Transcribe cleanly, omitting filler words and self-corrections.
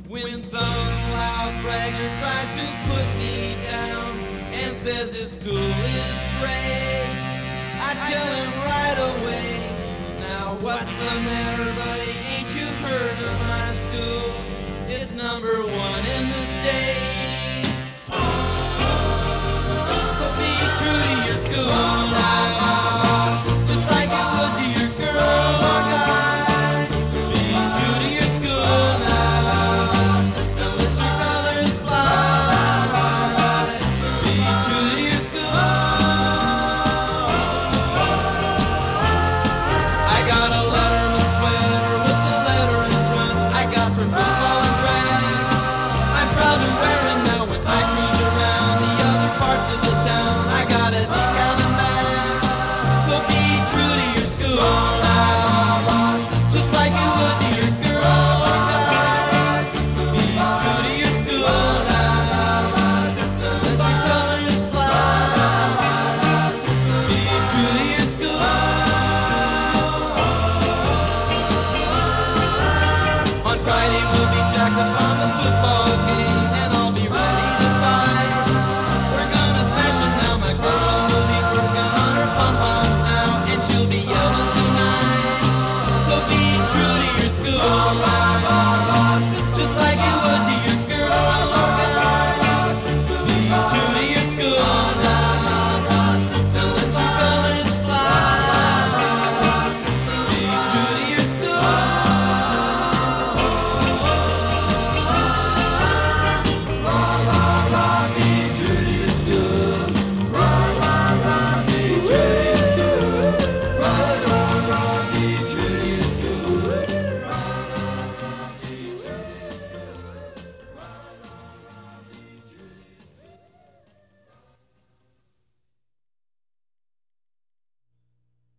When some loud bragger tries to put me down and says his school is great, I tell him right away, now what's the matter, buddy? Ain't you heard of my school? It's #1 in the state. So be true to your school now, just like you would to your girl or guy. Be true to your school now, and let your colors fly. Be true to your school. I got a Letterman sweater with the letter in front. I got from football and track. I'm proud to wear it now when I cruise around the other parts of the town. I got a decal and back. So be true to your school now, just like you would to your girl or guy. Be true to your school now, let your colors fly. Be true to your school. On Friday we'll be jacked up on the football game, and I'll be ready to fight. We're gonna smash it now, my girl will be working on her pom-poms now, and she'll be yelling tonight. So be true to your school, just like you